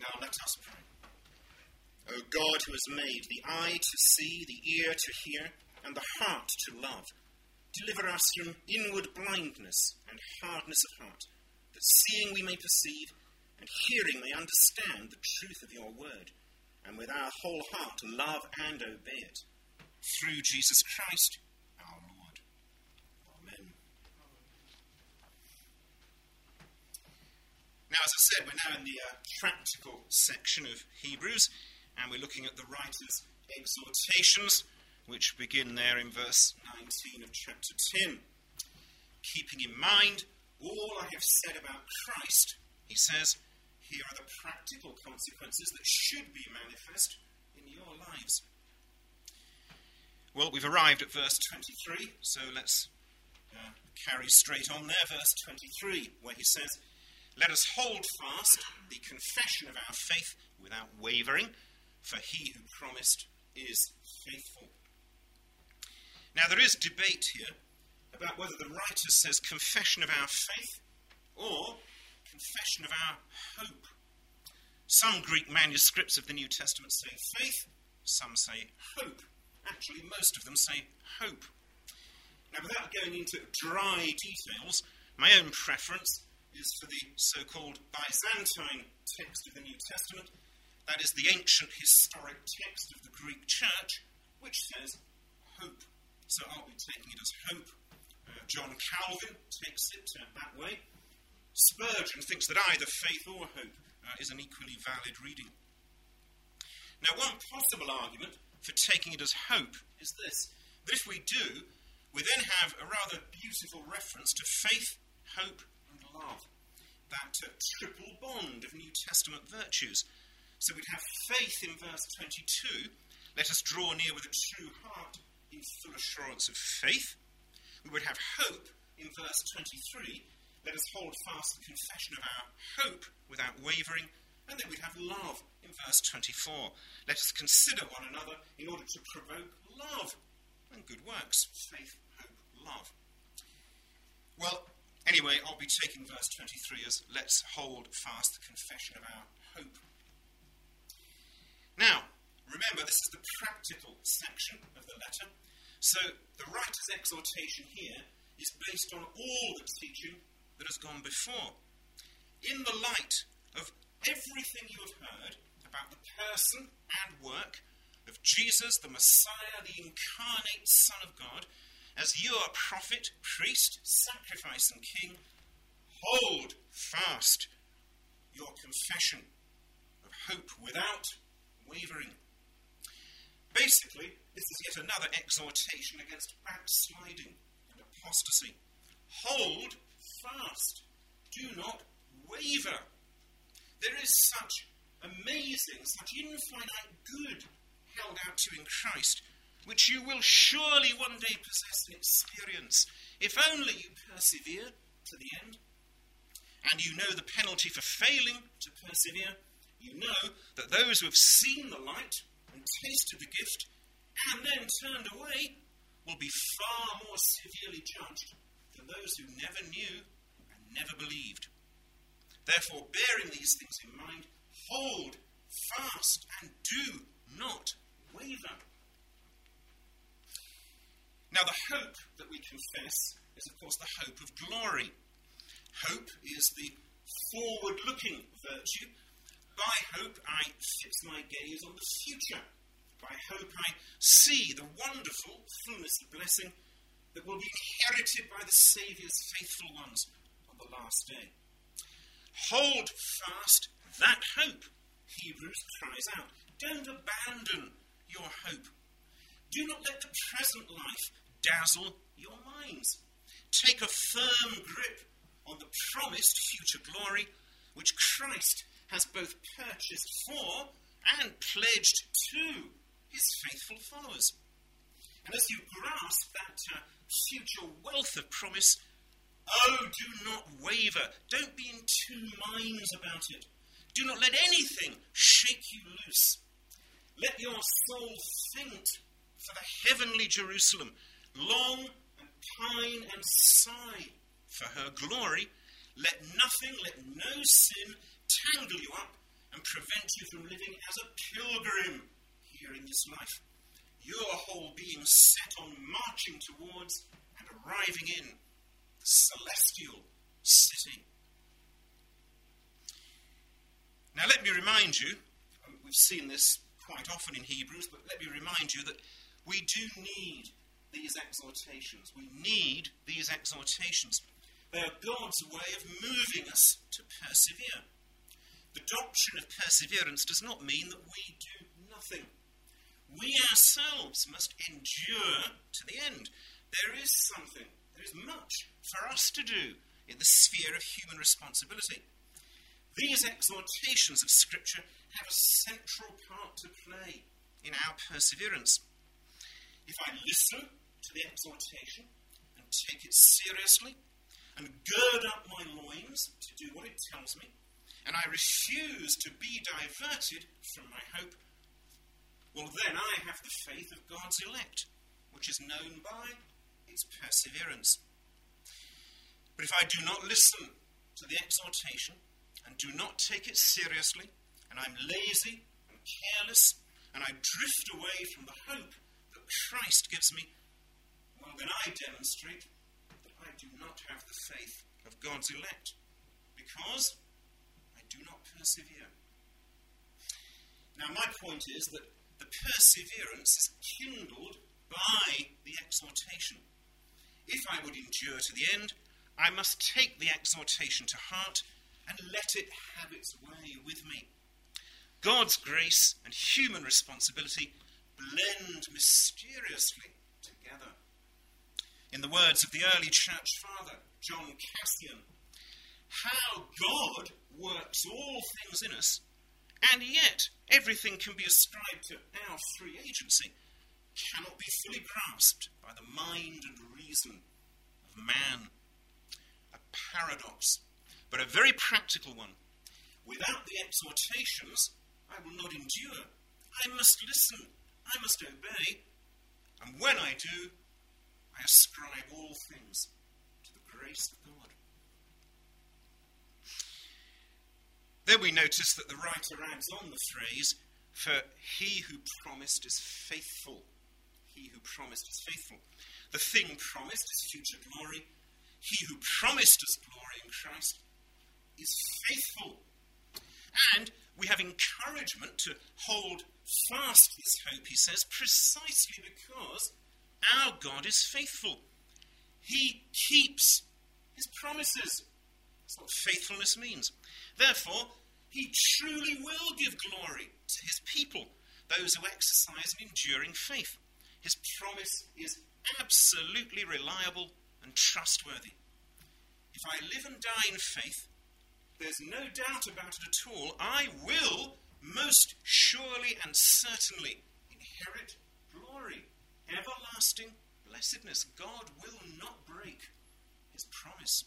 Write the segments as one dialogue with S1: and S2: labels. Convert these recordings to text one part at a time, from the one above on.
S1: Now let us pray. O God, who has made the eye to see, the ear to hear, and the heart to love, deliver us from inward blindness and hardness of heart, that seeing we may perceive, and hearing may understand the truth of your word, and with our whole heart love and obey it. Through Jesus Christ, our Lord. Amen. Now, as I said, we're now in the practical section of Hebrews, and we're looking at the writer's exhortations, which begin there in verse 19 of chapter 10. Keeping in mind all I have said about Christ, he says, here are the practical consequences that should be manifest in your lives. Well, we've arrived at verse 23, so let's carry straight on there. Verse 23, where he says, let us hold fast the confession of our faith without wavering, for he who promised is faithful. Now, there is debate here about whether the writer says confession of our faith or confession of our hope. Some Greek manuscripts of the New Testament say faith, some say hope. Actually, most of them say hope. Now, without going into dry details, my own preference is for the so-called Byzantine text of the New Testament. That is the ancient historic text of the Greek church, which says hope. So I'll be taking it as hope. John Calvin takes it that way. Spurgeon thinks that either faith or hope is an equally valid reading. Now, one possible argument for taking it as hope is this, that if we do, we then have a rather beautiful reference to faith, hope, and love. That triple bond of New Testament virtues. So we'd have faith in verse 22, let us draw near with a true heart in full assurance of faith. We would have hope in verse 23, let us hold fast the confession of our hope without wavering. And then we'd have love in verse 24, let us consider one another in order to provoke love and good works, faith, hope, love. Well, anyway, I'll be taking verse 23 as let's hold fast the confession of our hope. Now, remember, this is the practical section of the letter. So the writer's exhortation here is based on all the teaching that has gone before. In the light of everything you have heard about the person and work of Jesus, the Messiah, the incarnate Son of God, as your prophet, priest, sacrifice, and king, hold fast your confession of hope without wavering. Basically, this is yet another exhortation against backsliding and apostasy. Hold fast. Do not waver. There is such amazing, such infinite good held out to you in Christ, which you will surely one day possess and experience, if only you persevere to the end. And you know the penalty for failing to persevere. You know that those who have seen the light and tasted the gift and then turned away will be far more severely judged than those who never knew and never believed. Therefore, bearing these things in mind, hold fast and do not waver. Now, the hope that we confess is, of course, the hope of glory. Hope is the forward-looking virtue. By hope, I fix my gaze on the future. By hope, I see the wonderful fullness of blessing that will be inherited by the Saviour's faithful ones on the last day. Hold fast that hope, Hebrews cries out. Don't abandon your hope. Do not let the present life dazzle your minds. Take a firm grip on the promised future glory which Christ has both purchased for and pledged to his faithful followers. And as you grasp that future wealth of promise, do not waver. Don't be in two minds about it. Do not let anything shake you loose. Let your soul faint for the heavenly Jerusalem, long and pine and sigh for her glory. Let nothing, let no sin tangle you up and prevent you from living as a pilgrim here in this life. Your whole being set on marching towards and arriving in the celestial city. Now let me remind you, we've seen this quite often in Hebrews, but let me remind you that we do need these exhortations. We need these exhortations. They are God's way of moving us to persevere. The doctrine of perseverance does not mean that we do nothing. We ourselves must endure to the end. There is much for us to do in the sphere of human responsibility. These exhortations of Scripture have a central part to play in our perseverance. If I listen to the exhortation and take it seriously and gird up my loins to do what it tells me, and I refuse to be diverted from my hope, well, then I have the faith of God's elect, which is known by its perseverance. But if I do not listen to the exhortation and do not take it seriously, and I'm lazy and careless, and I drift away from the hope that Christ gives me, well, then I demonstrate that I do not have the faith of God's elect, because I do not persevere. Now, my point is that the perseverance is kindled by the exhortation. If I would endure to the end, I must take the exhortation to heart and let it have its way with me. God's grace and human responsibility blend mysteriously together. In the words of the early church father, John Cassian, how God works all things in us, and yet everything can be ascribed to our free agency, cannot be fully grasped by the mind and reason of man. A paradox, but a very practical one. Without the exhortations, I will not endure. I must listen. I must obey. And when I do, I ascribe all things to the grace of God. Then we notice that the writer adds on the phrase, for he who promised is faithful. He who promised is faithful. The thing promised is future glory. He who promised us glory in Christ is faithful. And we have encouragement to hold fast this hope, he says, precisely because our God is faithful. He keeps his promises. That's what faithfulness means. Therefore, he truly will give glory to his people, those who exercise an enduring faith. His promise is absolutely reliable and trustworthy. If I live and die in faith, there's no doubt about it at all, I will most surely and certainly inherit glory, everlasting blessedness. God will not break his promise.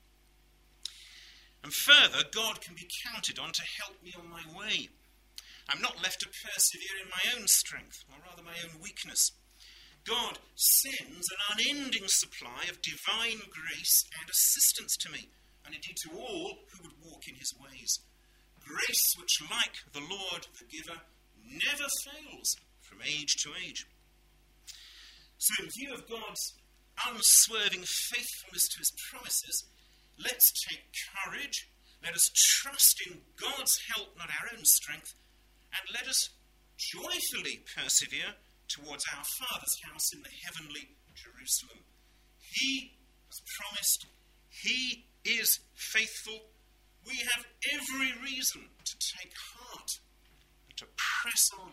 S1: And further, God can be counted on to help me on my way. I'm not left to persevere in my own strength, or rather my own weakness. God sends an unending supply of divine grace and assistance to me, and indeed to all who would walk in his ways. Grace which, like the Lord the giver, never fails from age to age. So in view of God's unswerving faithfulness to his promises, let's take courage, let us trust in God's help, not our own strength, and let us joyfully persevere towards our Father's house in the heavenly Jerusalem. He has promised, he is faithful. We have every reason to take heart and to press on.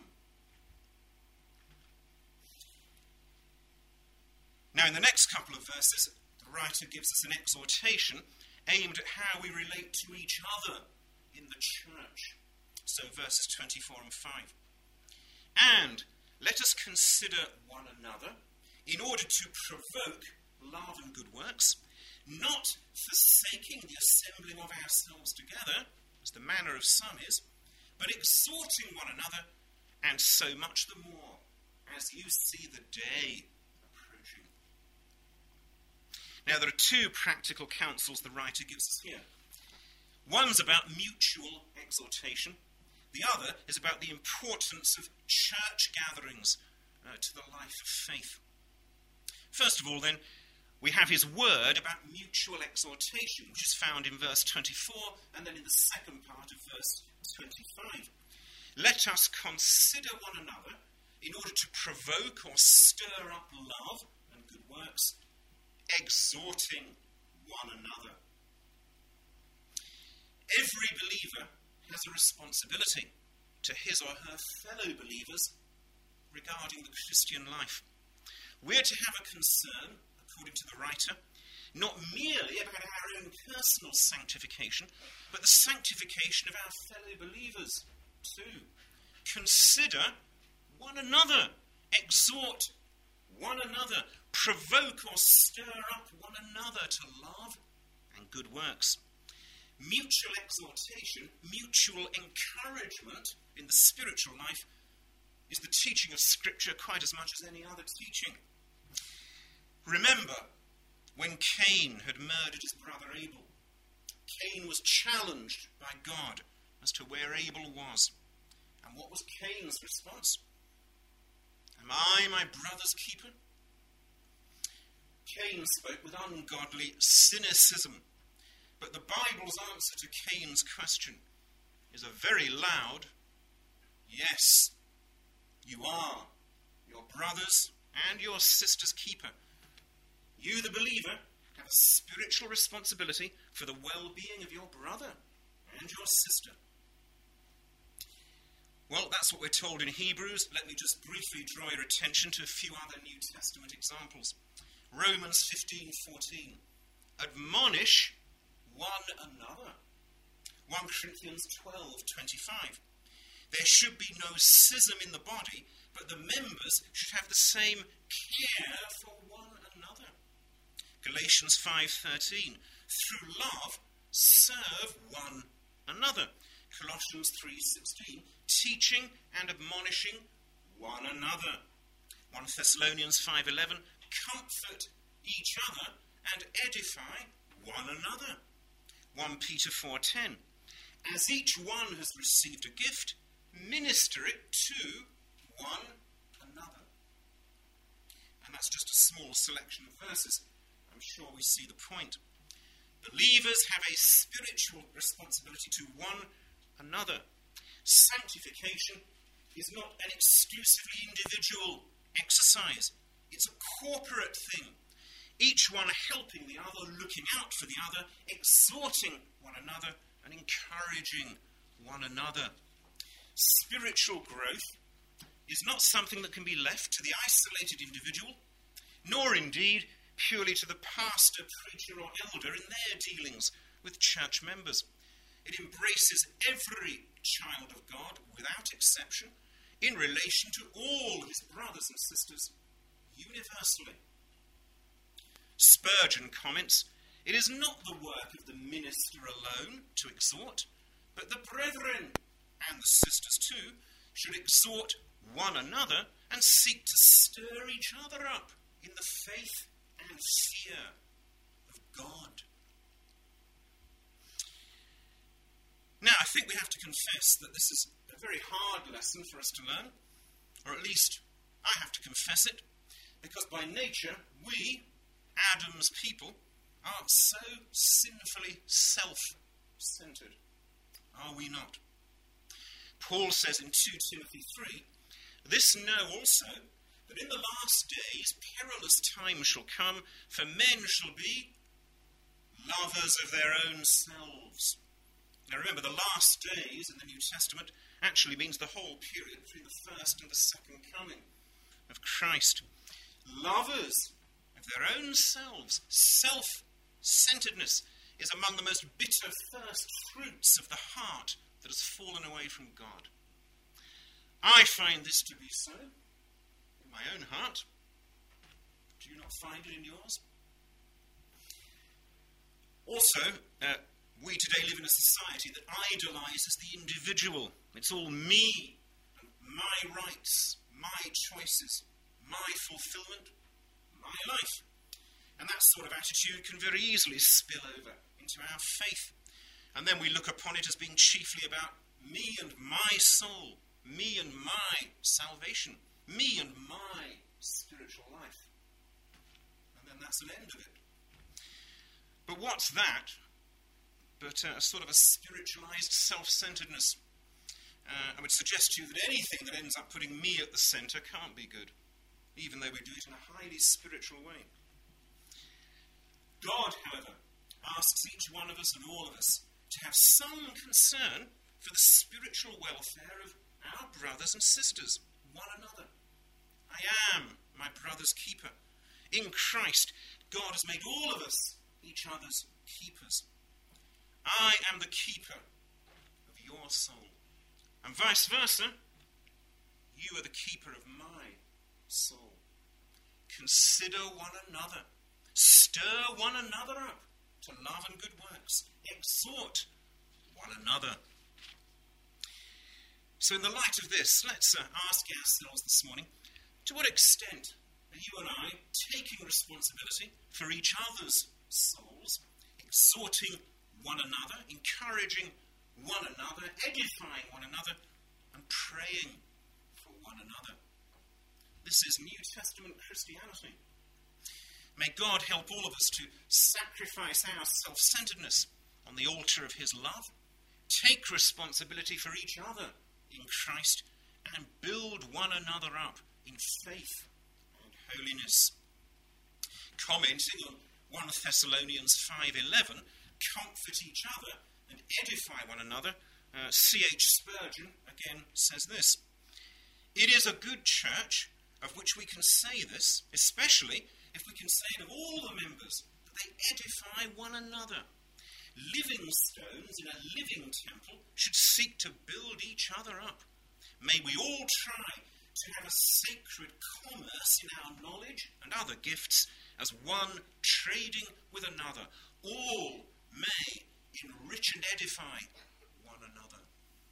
S1: Now, in the next couple of verses, the writer gives us an exhortation aimed at how we relate to each other in the church. So, verses 24 and 5. And let us consider one another in order to provoke love and good works, not forsaking the assembling of ourselves together, as the manner of some is, but exhorting one another, and so much the more, as you see the day approaching. Now, there are two practical counsels the writer gives us here. One's about mutual exhortation, The other is about the importance of church gatherings to the life of faith. First of all, then, we have his word about mutual exhortation, which is found in verse 24 and then in the second part of verse 25. Let us consider one another in order to provoke or stir up love and good works, exhorting one another. Every believer has a responsibility to his or her fellow believers regarding the Christian life. We're to have a concern, according to the writer, not merely about our own personal sanctification, but the sanctification of our fellow believers too. Consider one another, exhort one another, provoke or stir up one another to love and good works. Mutual exhortation, mutual encouragement in the spiritual life is the teaching of Scripture quite as much as any other teaching. Remember, when Cain had murdered his brother Abel, Cain was challenged by God as to where Abel was. And what was Cain's response? Am I my brother's keeper? Cain spoke with ungodly cynicism. But the Bible's answer to Cain's question is a very loud, yes, you are your brother's and your sister's keeper. You, the believer, have a spiritual responsibility for the well-being of your brother and your sister. Well, that's what we're told in Hebrews. Let me just briefly draw your attention to a few other New Testament examples. Romans 15:14. Admonish one another. 1 Corinthians 12:25. There should be no schism in the body, but the members should have the same care for one another. Galatians 5:13. Through love, serve one another. Colossians 3:16. Teaching and admonishing one another. 1 Thessalonians 5:11. Comfort each other and edify one another. 1 Peter 4:10. As each one has received a gift, minister it to one another. And that's just a small selection of verses. I'm sure we see the point. Believers have a spiritual responsibility to one another. Sanctification is not an exclusively individual exercise. It's a corporate thing. Each one helping the other, looking out for the other, exhorting one another, and encouraging one another. Spiritual growth is not something that can be left to the isolated individual, nor indeed purely to the pastor, preacher, or elder in their dealings with church members. It embraces every child of God, without exception, in relation to all his brothers and sisters, universally. Spurgeon comments, it is not the work of the minister alone to exhort, but the brethren, and the sisters too, should exhort one another and seek to stir each other up in the faith and fear of God. Now, I think we have to confess that this is a very hard lesson for us to learn, or at least I have to confess it, because by nature, we, Adam's people, are so sinfully self-centered. Are we not? Paul says in 2 Timothy 3, this know also, that in the last days perilous times shall come, for men shall be lovers of their own selves. Now remember, the last days in the New Testament actually means the whole period between the first and the second coming of Christ. Lovers of their own selves. Self-centeredness is among the most bitter first fruits of the heart that has fallen away from God. I find this to be so in my own heart. Do you not find it in yours? Also, we today live in a society that idolizes the individual. It's all me, and my rights, my choices, my fulfillment, my life. And that sort of attitude can very easily spill over into our faith. And then we look upon it as being chiefly about me and my soul, me and my salvation, me and my spiritual life. And then that's an end of it. But what's that but a sort of a spiritualized self-centeredness? I would suggest to you that anything that ends up putting me at the center can't be good, even though we do it in a highly spiritual way. God, however, asks each one of us and all of us to have some concern for the spiritual welfare of our brothers and sisters, one another. I am my brother's keeper. In Christ, God has made all of us each other's keepers. I am the keeper of your soul. And vice versa, you are the keeper of my soul. Consider one another. Stir one another up to love and good works. Exhort one another. So in the light of this, let's ask ourselves this morning, to what extent are you and I taking responsibility for each other's souls, exhorting one another, encouraging one another, edifying one another, and praying for one another? This is New Testament Christianity. May God help all of us to sacrifice our self-centeredness on the altar of his love, take responsibility for each other in Christ, and build one another up in faith and holiness. Commenting on 1 Thessalonians 5:11, comfort each other and edify one another, C.H. Spurgeon again says this: it is a good church of which we can say this, especially if we can say it of all the members, that they edify one another. Living stones in a living temple should seek to build each other up. May we all try to have a sacred commerce in our knowledge and other gifts, as one trading with another. All may enrich and edify one another.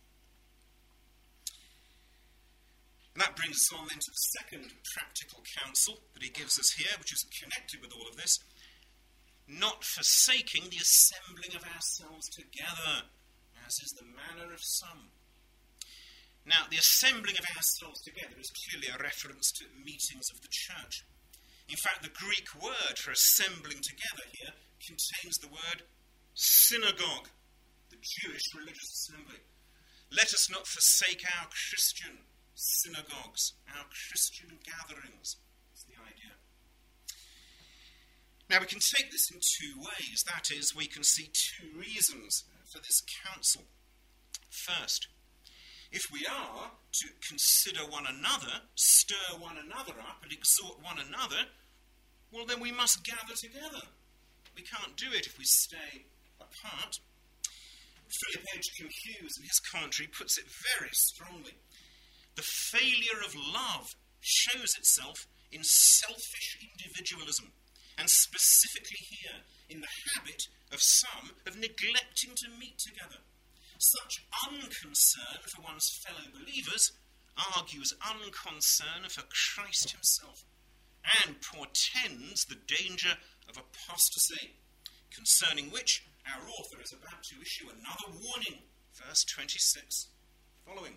S1: And that brings us on then to the second practical counsel that he gives us here, which is connected with all of this. Not forsaking the assembling of ourselves together, as is the manner of some. Now, the assembling of ourselves together is clearly a reference to meetings of the church. In fact, the Greek word for assembling together here contains the word synagogue, the Jewish religious assembly. Let us not forsake our Christian synagogues, our Christian gatherings. That's the idea. Now, we can take this in two ways. That is, we can see two reasons for this counsel. First, if we are to consider one another, stir one another up, and exhort one another, well, then we must gather together. We can't do it if we stay apart. Philip Edgecombe Hughes, in his commentary, puts it very strongly. The failure of love shows itself in selfish individualism, and specifically here, in the habit of some of neglecting to meet together. Such unconcern for one's fellow believers argues unconcern for Christ himself, and portends the danger of apostasy, concerning which our author is about to issue another warning, verse 26 following.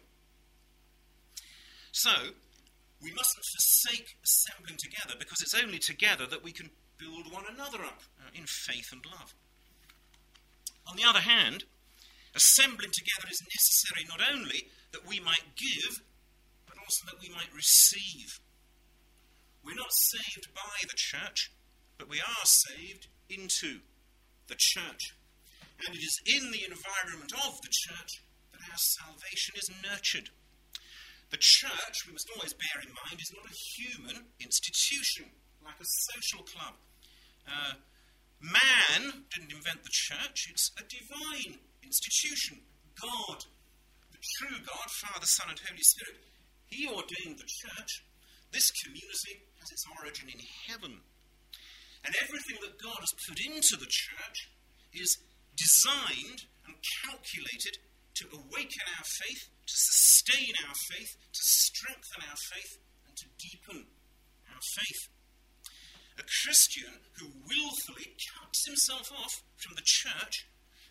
S1: So, we mustn't forsake assembling together, because it's only together that we can build one another up in faith and love. On the other hand, assembling together is necessary not only that we might give, but also that we might receive. We're not saved by the church, but we are saved into the church. And it is in the environment of the church that our salvation is nurtured. The church, we must always bear in mind, is not a human institution, like a social club. Man didn't invent the church. It's a divine institution. God, the true God, Father, Son, and Holy Spirit, he ordained the church. This community has its origin in heaven. And everything that God has put into the church is designed and calculated to awaken our faith, to sustain our faith, to strengthen our faith, and to deepen our faith. A Christian who willfully cuts himself off from the church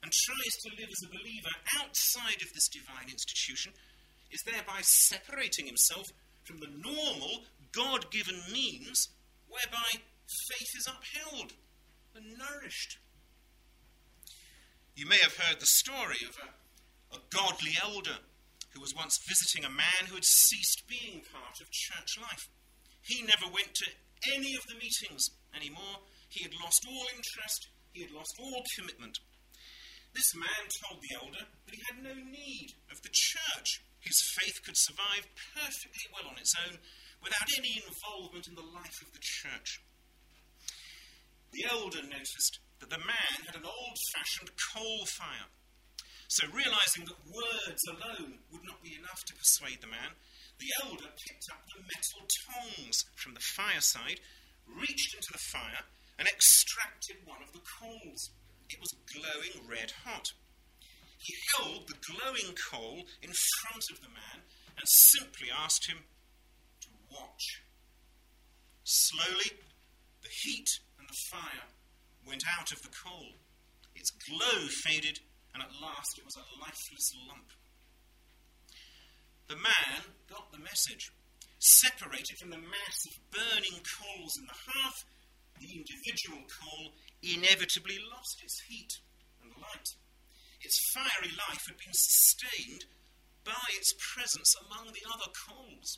S1: and tries to live as a believer outside of this divine institution is thereby separating himself from the normal, God-given means whereby faith is upheld and nourished. You may have heard the story of a godly elder who was once visiting a man who had ceased being part of church life. He never went to any of the meetings anymore. He had lost all interest. He had lost all commitment. This man told the elder that he had no need of the church. His faith could survive perfectly well on its own without any involvement in the life of the church. The elder noticed that the man had an old-fashioned coal fire. So realizing that words alone would not be enough to persuade the man, the elder picked up the metal tongs from the fireside, reached into the fire, and extracted one of the coals. It was glowing red hot. He held the glowing coal in front of the man and simply asked him to watch. Slowly, the heat and the fire went out of the coal. Its glow faded, and at last it was a lifeless lump. The man got the message. Separated from the mass of burning coals in the hearth, the individual coal inevitably lost its heat and light. Its fiery life had been sustained by its presence among the other coals.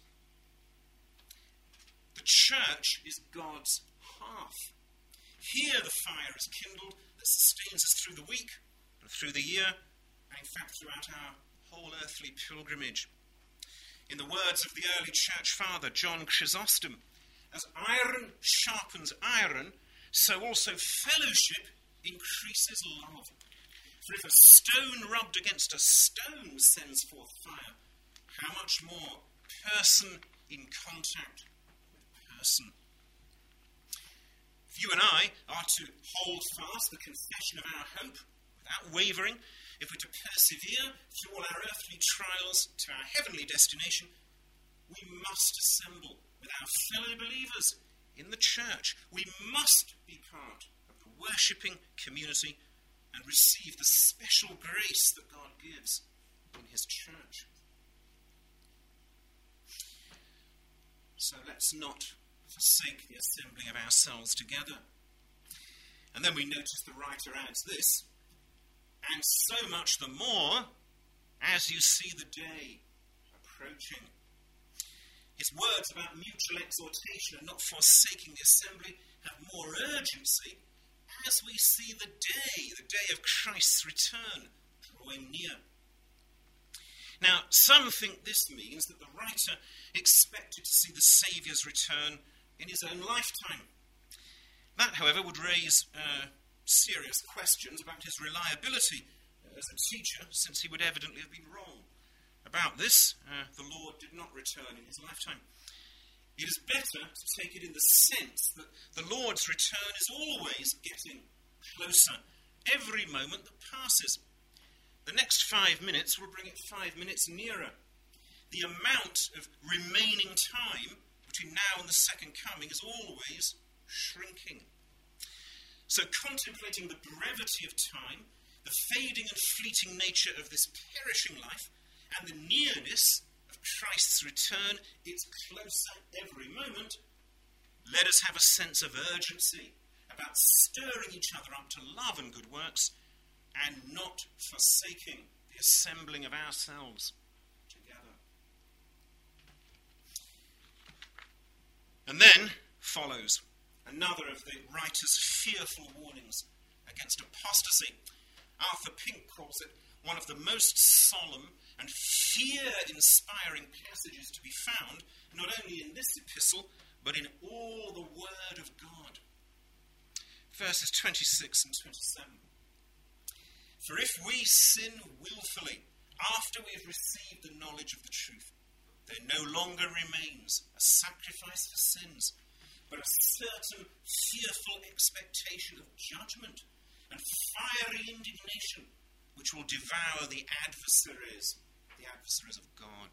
S1: The church is God's hearth. Here the fire is kindled that sustains us through the week and through the year, and in fact throughout our whole earthly pilgrimage. In the words of the early church father, John Chrysostom, as iron sharpens iron, so also fellowship increases love. For if a stone rubbed against a stone sends forth fire, how much more person in contact with person. If you and I are to hold fast the confession of our hope without wavering, if we're to persevere through all our earthly trials to our heavenly destination, we must assemble with our fellow believers in the church. We must be part of the worshipping community and receive the special grace that God gives in his church. So let's not forsake the assembling of ourselves together. And then we notice the writer adds this, and so much the more as you see the day approaching. His words about mutual exhortation and not forsaking the assembly have more urgency as we see the day of Christ's return drawing near. Now, some think this means that the writer expected to see the Saviour's return in his own lifetime. That, however, would raise serious questions about his reliability as a teacher, since he would evidently have been wrong about this. The Lord did not return in his lifetime. It is better to take it in the sense that the Lord's return is always getting closer, every moment that passes. The next 5 minutes will bring it 5 minutes nearer. The amount of remaining time between now and the second coming is always shrinking. So contemplating the brevity of time, the fading and fleeting nature of this perishing life, and the nearness of Christ's return, it's closer every moment, let us have a sense of urgency about stirring each other up to love and good works, and not forsaking the assembling of ourselves together. And then follows another of the writer's fearful warnings against apostasy. Arthur Pink calls it one of the most solemn and fear-inspiring passages to be found, not only in this epistle, but in all the Word of God. Verses 26 and 27. For if we sin willfully after we have received the knowledge of the truth, there no longer remains a sacrifice for sins, but a certain fearful expectation of judgment and fiery indignation, which will devour the adversaries of God.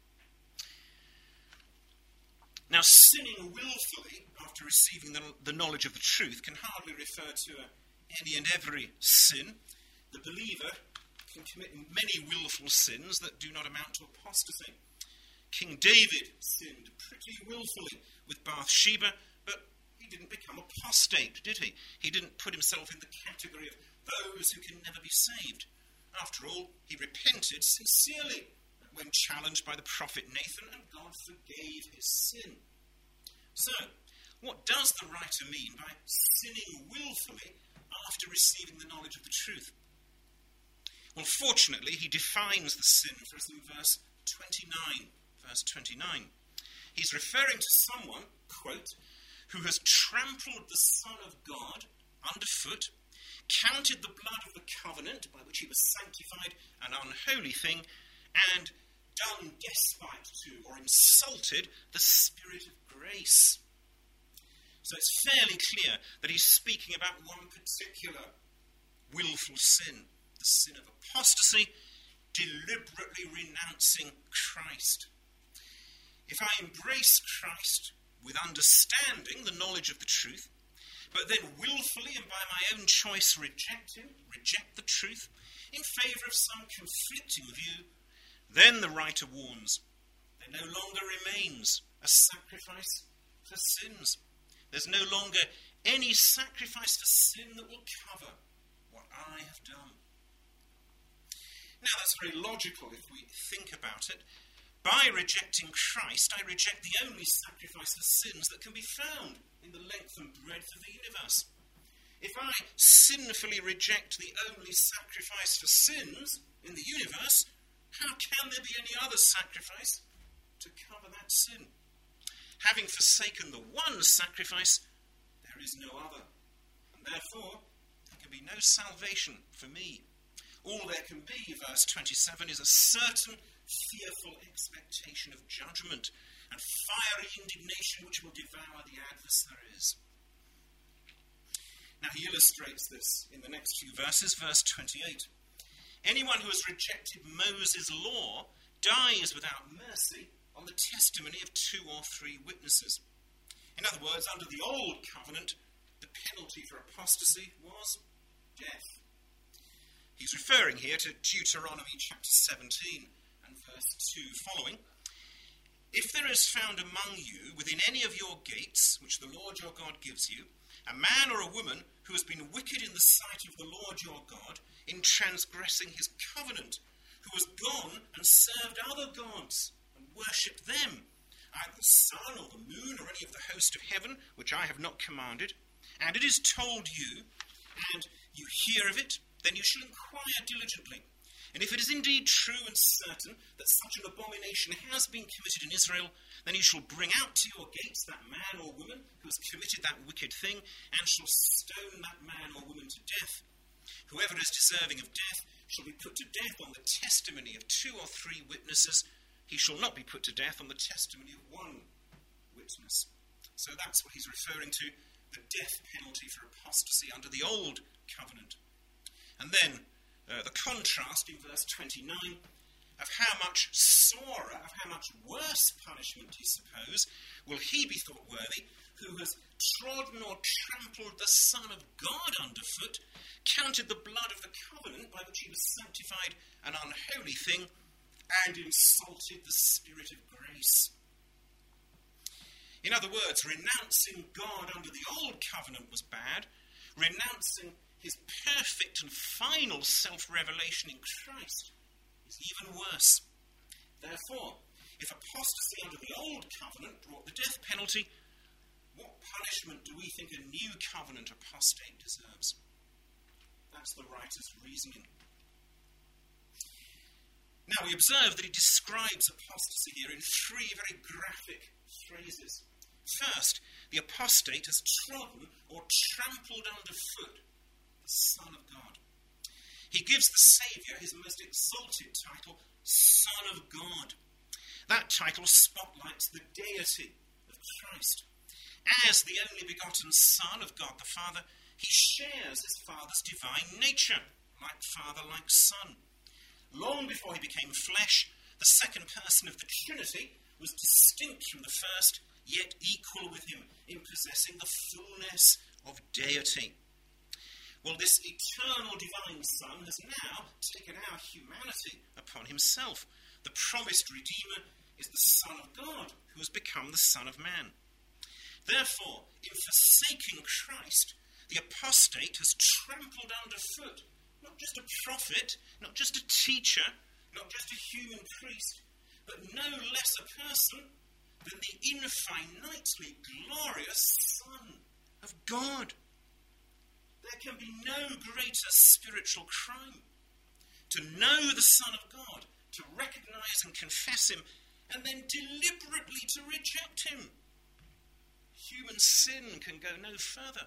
S1: Now, sinning willfully after receiving the knowledge of the truth can hardly refer to any and every sin. the believer can commit many willful sins that do not amount to apostasy. King David sinned pretty willfully with Bathsheba, but he didn't become apostate, did he? He didn't put himself in the category of those who can never be saved. After all, he repented sincerely when challenged by the prophet Nathan, and God forgave his sin. So, what does the writer mean by sinning willfully after receiving the knowledge of the truth? Well, fortunately, he defines the sin for us in verse 29. Verse 29. He's referring to someone, quote, who has trampled the Son of God underfoot, counted the blood of the covenant by which he was sanctified an unholy thing, and done despite to or insulted the Spirit of grace. So it's fairly clear that he's speaking about one particular willful sin, the sin of apostasy, deliberately renouncing Christ. If I embrace Christ with understanding the knowledge of the truth, but then willfully and by my own choice reject the truth, in favour of some conflicting view, then the writer warns, there no longer remains a sacrifice for sins. There's no longer any sacrifice for sin that will cover what I have done. Now that's very logical if we think about it. By rejecting Christ, I reject the only sacrifice for sins that can be found in the length and breadth of the universe. If I sinfully reject the only sacrifice for sins in the universe, how can there be any other sacrifice to cover that sin? Having forsaken the one sacrifice, there is no other. And therefore, there can be no salvation for me. All there can be, verse 27, is a certain fearful expectation of judgment and fiery indignation which will devour the adversaries. Now he illustrates this in the next few verses, verse 28. Anyone who has rejected Moses' law dies without mercy on the testimony of 2 or 3 witnesses. In other words, under the old covenant, the penalty for apostasy was death. He's referring here to Deuteronomy chapter 17 and verse 2 following. If there is found among you within any of your gates, which the Lord your God gives you, a man or a woman who has been wicked in the sight of the Lord your God in transgressing his covenant, who has gone and served other gods and worshipped them, either the sun or the moon or any of the host of heaven, which I have not commanded, and it is told you, and you hear of it, then you shall inquire diligently. And if it is indeed true and certain that such an abomination has been committed in Israel, then you shall bring out to your gates that man or woman who has committed that wicked thing, and shall stone that man or woman to death. Whoever is deserving of death shall be put to death on the testimony of 2 or 3 witnesses. He shall not be put to death on the testimony of 1 witness. So that's what he's referring to, the death penalty for apostasy under the old covenant. And then the contrast in verse 29 of how much sorer, of how much worse punishment, you suppose, will he be thought worthy who has trodden or trampled the Son of God underfoot, counted the blood of the covenant by which he was sanctified an unholy thing, and insulted the Spirit of grace. In other words, renouncing God under the old covenant was bad. Renouncing his perfect and final self-revelation in Christ is even worse. Therefore, if apostasy under the old covenant brought the death penalty, what punishment do we think a new covenant apostate deserves? That's the writer's reasoning. Now we observe that he describes apostasy here in 3 very graphic phrases. First, the apostate has trodden or trampled underfoot Son of God. He gives the Saviour his most exalted title, Son of God. That title spotlights the deity of Christ. As the only begotten Son of God the Father, he shares his Father's divine nature, like Father, like Son. Long before he became flesh, the second person of the Trinity was distinct from the first, yet equal with him in possessing the fullness of deity. Well, this eternal divine Son has now taken our humanity upon himself. The promised Redeemer is the Son of God, who has become the Son of Man. Therefore, in forsaking Christ, the apostate has trampled underfoot not just a prophet, not just a teacher, not just a human priest, but no less a person than the infinitely glorious Son of God. There can be no greater spiritual crime to know the Son of God, to recognize and confess him, and then deliberately to reject him. Human sin can go no further.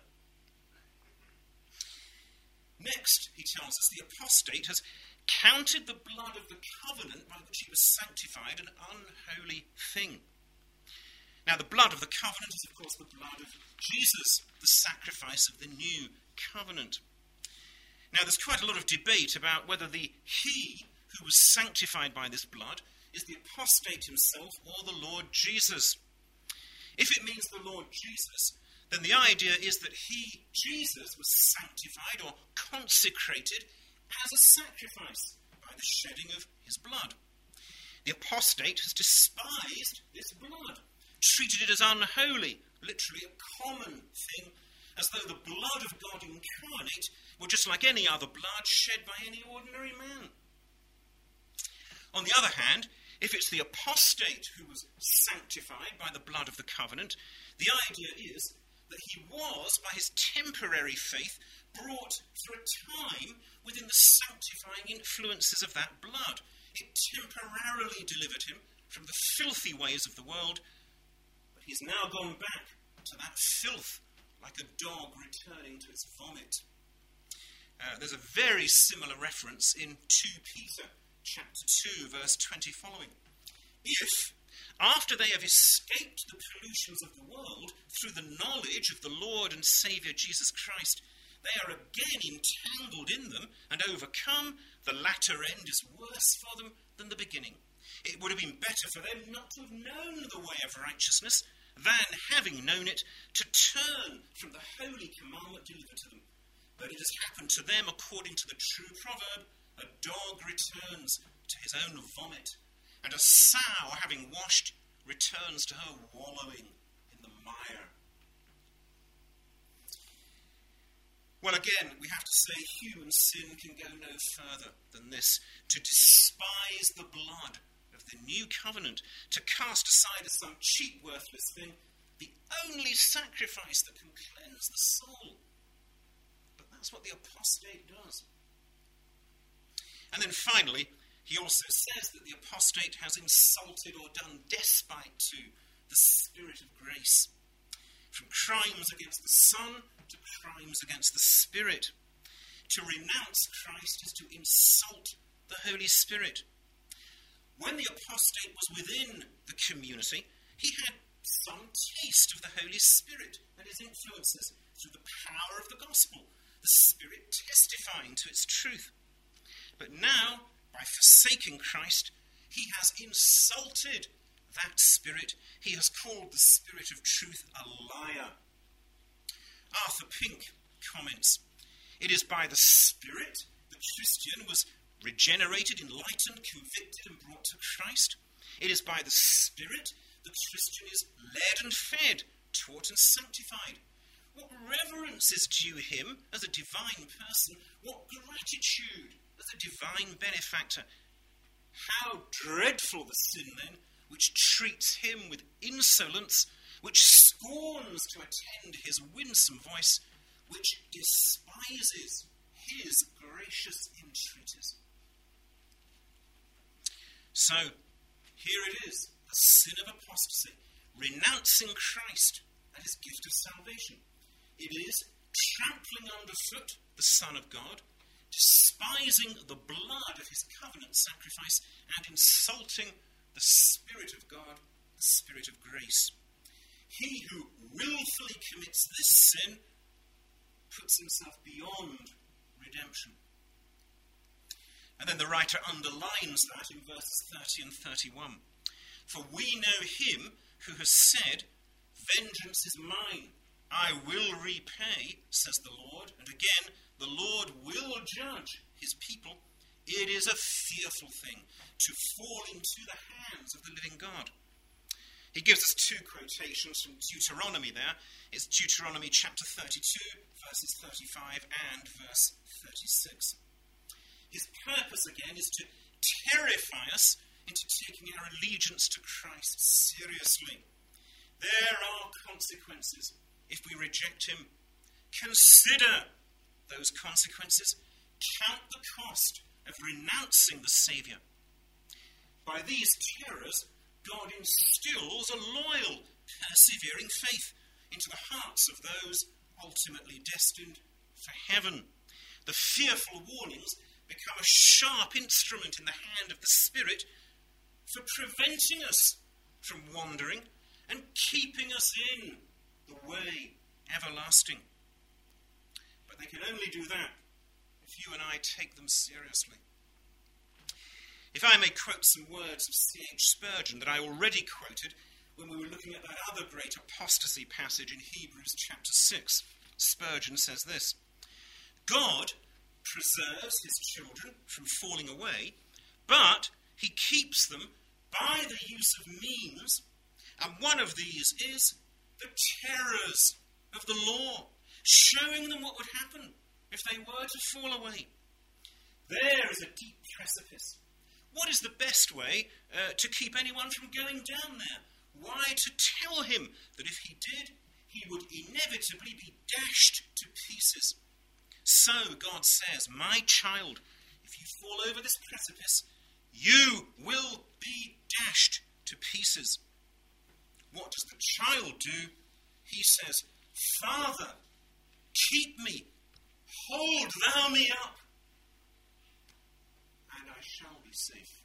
S1: Next, he tells us, the apostate has counted the blood of the covenant by which he was sanctified an unholy thing. Now, the blood of the covenant is, of course, the blood of Jesus, the sacrifice of the new covenant. Now, there's quite a lot of debate about whether the he who was sanctified by this blood is the apostate himself or the Lord Jesus. If it means the Lord Jesus, then the idea is that he, Jesus, was sanctified or consecrated as a sacrifice by the shedding of his blood. The apostate has despised this blood, treated it as unholy, literally a common thing, as though the blood of God incarnate were just like any other blood shed by any ordinary man. On the other hand, if it's the apostate who was sanctified by the blood of the covenant, the idea is that he was, by his temporary faith, brought for a time within the sanctifying influences of that blood. It temporarily delivered him from the filthy ways of the world, but he's now gone back to that filth like a dog returning to its vomit. There's a very similar reference in 2 Peter chapter 2, verse 20 following. If, after they have escaped the pollutions of the world through the knowledge of the Lord and Saviour Jesus Christ, they are again entangled in them and overcome, the latter end is worse for them than the beginning. It would have been better for them not to have known the way of righteousness than, having known it, to turn from the holy commandment delivered to them. But it has happened to them according to the true proverb, a dog returns to his own vomit, and a sow, having washed, returns to her wallowing in the mire. Well, again, we have to say human sin can go no further than this. To despise the blood of the new covenant, to cast aside as some cheap, worthless thing, the only sacrifice that can cleanse the soul. But that's what the apostate does. And then finally, he also says that the apostate has insulted or done despite to the Spirit of grace. From crimes against the Son to crimes against the Spirit. To renounce Christ is to insult the Holy Spirit. When the apostate was within the community, he had some taste of the Holy Spirit and his influences through the power of the gospel, the Spirit testifying to its truth. But now, by forsaking Christ, he has insulted that Spirit. He has called the Spirit of truth a liar. Arthur Pink comments, "It is by the Spirit the Christian was regenerated, enlightened, convicted, and brought to Christ. It is by the Spirit the Christian is led and fed, taught and sanctified. What reverence is due him as a divine person? What gratitude as a divine benefactor? How dreadful the sin, then, which treats him with insolence, which scorns to attend his winsome voice, which despises his gracious entreaties." So, here it is, the sin of apostasy, renouncing Christ and his gift of salvation. It is trampling underfoot the Son of God, despising the blood of his covenant sacrifice, and insulting the Spirit of God, the Spirit of grace. He who willfully commits this sin puts himself beyond redemption. And then the writer underlines that in verses 30 and 31. "For we know him who has said, 'Vengeance is mine, I will repay, says the Lord, and again, the Lord will judge his people. It is a fearful thing to fall into the hands of the living God. He gives us two quotations from Deuteronomy there. It's Deuteronomy chapter 32, verses 35 and verse 36. His purpose, again, is to terrify us into taking our allegiance to Christ seriously. There are consequences if we reject him. Consider those consequences. Count the cost of renouncing the Saviour. By these terrors, God instills a loyal, persevering faith into the hearts of those ultimately destined for heaven. The fearful warnings become a sharp instrument in the hand of the Spirit for preventing us from wandering and keeping us in the way everlasting. But they can only do that if you and I take them seriously. If I may quote some words of C.H. Spurgeon that I already quoted when we were looking at that other great apostasy passage in Hebrews chapter 6, Spurgeon says this: God preserves his children from falling away, but he keeps them by the use of means, and one of these is the terrors of the law, showing them what would happen if they were to fall away. There is a deep precipice. What is the best way to keep anyone from going down there? Why, to tell him that if he did, he would inevitably be dashed to pieces. So God says, my child, if you fall over this precipice, you will be dashed to pieces. What does the child do? He says, Father, keep me, hold thou me up, and I shall be safe.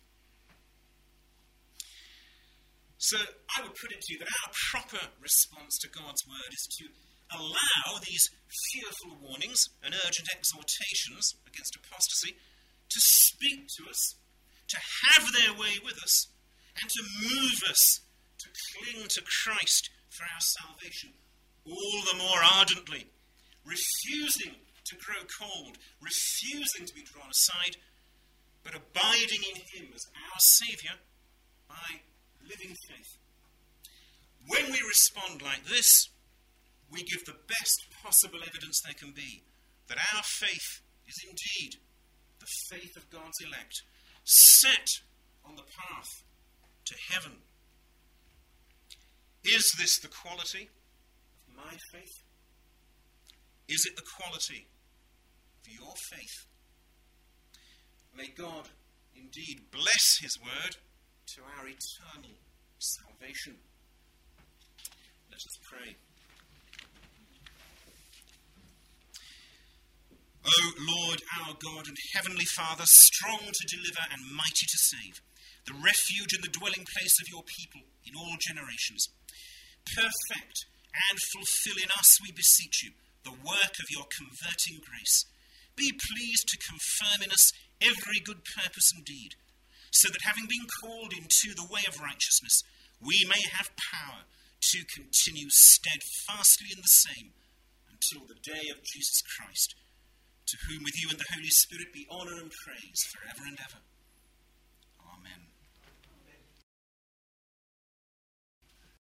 S1: So I would put it to you that our proper response to God's word is to allow these fearful warnings and urgent exhortations against apostasy to speak to us, to have their way with us, and to move us to cling to Christ for our salvation all the more ardently, refusing to grow cold, refusing to be drawn aside, but abiding in him as our Saviour by living faith. When we respond like this, we give the best possible evidence there can be that our faith is indeed the faith of God's elect, set on the path to heaven. Is this the quality of my faith? Is it the quality of your faith? May God indeed bless his word to our eternal salvation. Let us pray. O Lord, our God and heavenly Father, strong to deliver and mighty to save, the refuge and the dwelling place of your people in all generations, perfect and fulfill in us, we beseech you, the work of your converting grace. Be pleased to confirm in us every good purpose and deed, so that having been called into the way of righteousness, we may have power to continue steadfastly in the same until the day of Jesus Christ, to whom with you and the Holy Spirit be honour and praise forever and ever.